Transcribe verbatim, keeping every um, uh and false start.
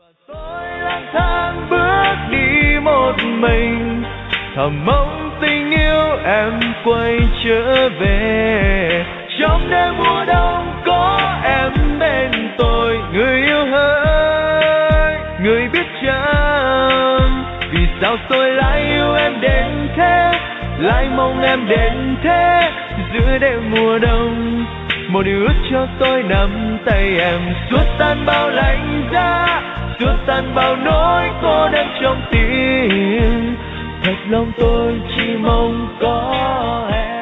Tôi lang thang bước đi một mình, thầm mong tình yêu em quay trở về. Trong đêm mùa đông có em bên tôi, người yêu hỡi, người biết chăng vì sao tôi lại yêu em đến thế, lại mong em đến thế. Giữa đêm mùa đông, một điều ước cho tôi nắm tay em, xua tan bao lạnh giá, xua tan bao nỗi cô đơn trong tim. Thật lòng tôi chỉ mong có em.